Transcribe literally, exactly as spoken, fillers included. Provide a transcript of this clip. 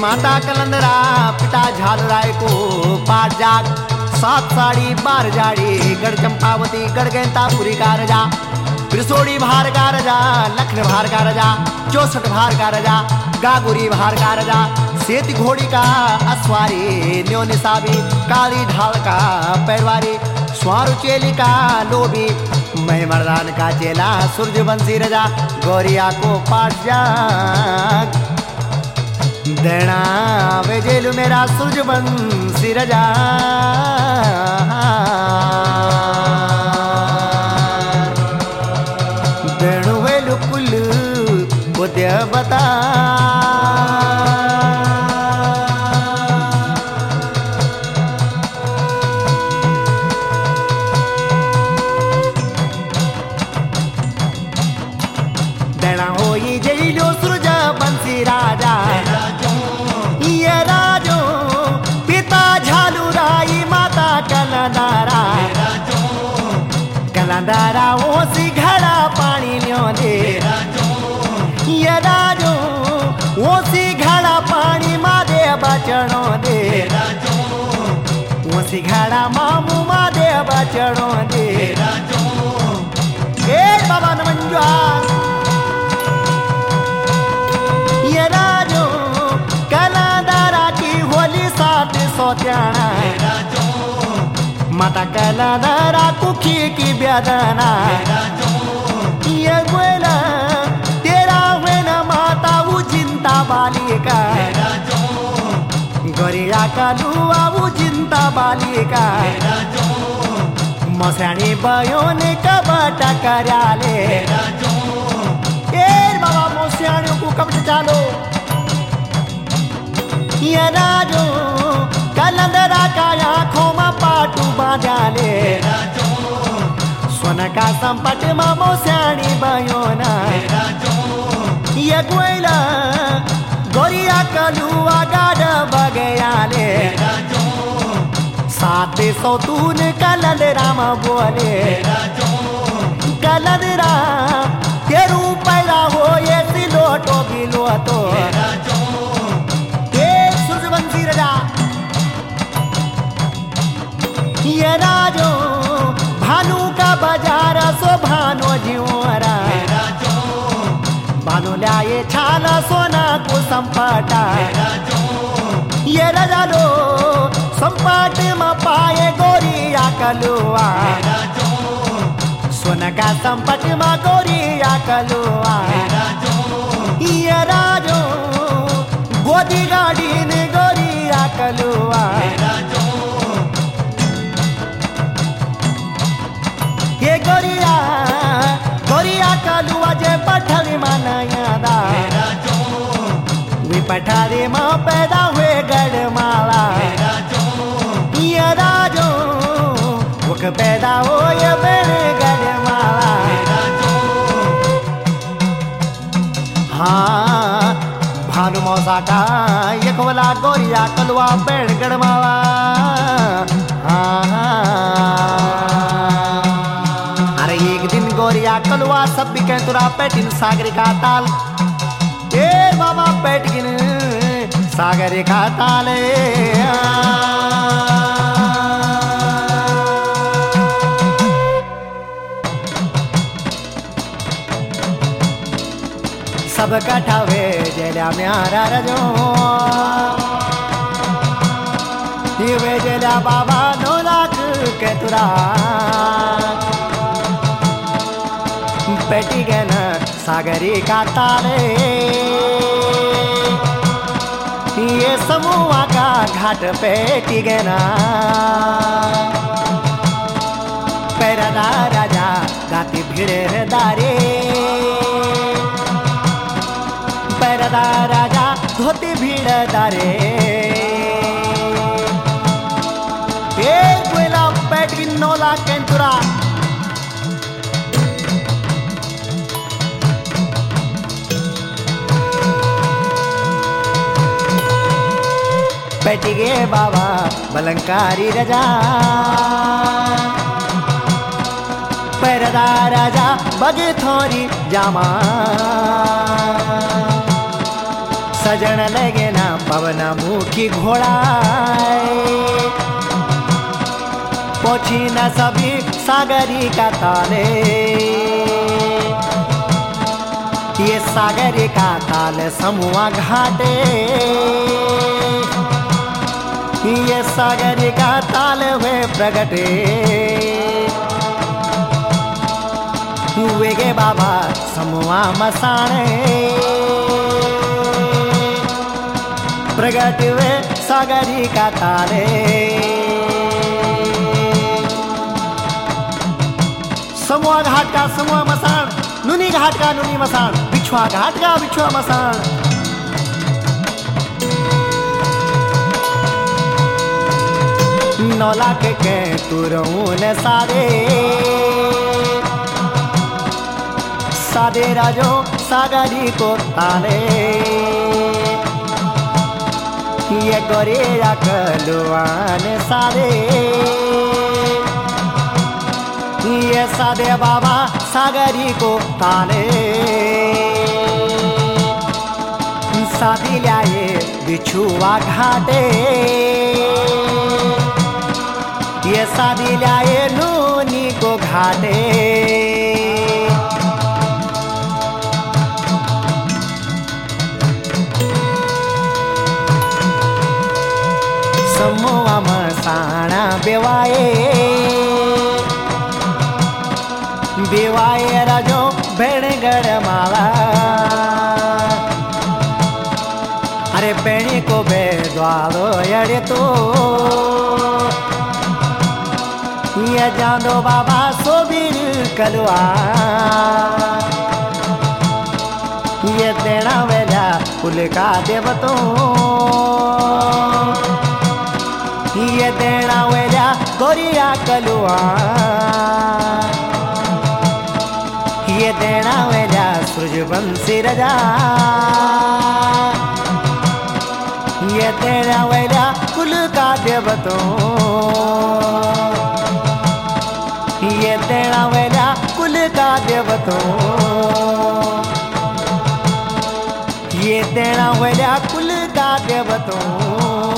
माता कलंदरा पिता झालराय को पाठ जाग सात साड़ी बार जाड़ी गढ़ चंपावती गढ़ गैंतापुरी का रजा त्रिशोड़ी भार का रजा लखन भार का रजा चौसठ भार का रजा गागुरी भार का रजा सेती घोड़ी का अस्वारी न्यो निसाबी काली ढाल का पैरवारी स्वारु चेली का लोभी मैं मर्दान का चेला सूर्यवंशी रजा गौरिया को पाठ जाग देना वे जेलू मेरा सूर्यवंशी रजा देणु वेलु कुल बुद्ध बता देना होई जेलू सूर्यवंशी राजा ये राजो पिता झालुराई माता कलंदरा कलंदरा ओसी घड़ा पानी न्यो दे ये राजो ओसी घड़ा पानी मादे बचड़ो दे ओसी घड़ा मामू मादे बचड़ो दे ए बाबा नमंजवार ये राजो कलंदरा की होली साथ सोत्याना माता कलंदरा कुखी की ब्यादना ये गोला तेरा वेना माता वो चिंता बालिका गोरिया कलुआ वो चिंता बालिका मसानी बयोने कबट कराले ए बाबा मोसियाणियों को कबट चालो ये राजो कलंदरा का आँखों में पाटू बांधाले सोना का संपट मामो स्याणी बयोना ये गोइला गोरिया कलुआ गाड बगयाले सात सौ तून कलंदरा में बोले कलंदरा तेरू पैदा हो ये सिलोटो बिलो तो ये राजो भानु का बाजार सो भानो जीवरा भानु लाए छाला सोना को संपटा ये राजा लो संपट में पाए गोरिया कलुआ सोना का संपट में गोरिया कलुआ ये राजो गोदी गाड़ी ने गोरिया कलुआ ये गोरिया गोरिया कलुआ जे पठारी मानयादा वे पठारी माँ पैदा हुए गढ़माला ये राजो वक पैदा हो ये बेड़े गढ़माला हाँ भानु मौसा का ये खोला गोरिया कलुआ बेड़ गढ़माला हाँ गोरिया कलुआ सब भी कह तुरा पैटिन सागरी का ताल ए बाबा पैटिन सागरी का ताल सब कठावे जेला म्यारा रजो ये जेला बाबा नो लाख के तुरा पेटी गन सागरी का ताले ये समूह का घाट पेटी गना पैरदा राजा गाती भीड़े दारे पैरदा राजा धोती भीड़ दारे एक वेला पेट की नौला केंतुरा पेटिगे बाबा बलंकारी रजा पैरदा राजा बगे थोरी जामा सजन लगे ना पवन मुखी घोड़ाए पहुंची न सभी सागरी का ताले ये सागरी का ताल समूह घाटे ये सागरी का ताल हुए प्रगटे हुए गे बाबा समूह मसाणे प्रगट हुए सागरी का ताले समूह घाट का समूह मसान नुनी घाट का नुनी मसान बिछुआ घाट का बिछुआ मसान नौ लाख के तुरऊन सारे सादे राजो सागरी को ताले ये गोरेरा कलुआन सारे ये सादे बाबा सागरी को ताले सादी लाए बिछुआ घाटे ये सादी लाए नूनी को घाटे समूह मसाणा बेवाए बेवाए राजो भेड़गढ़ माला अरे बेणी को बेद्वालो यड़े तो ये जानो बाबा सोबीर कलवा ये देना वेला कुल का देवतो ये देना वेला गोरिया कलवा ये देना वेला सूरजवंशी रजा ये देना वेला कुल का देवतो ये देना वेला कुल का देवतो ये देना वेला कुल का देवतो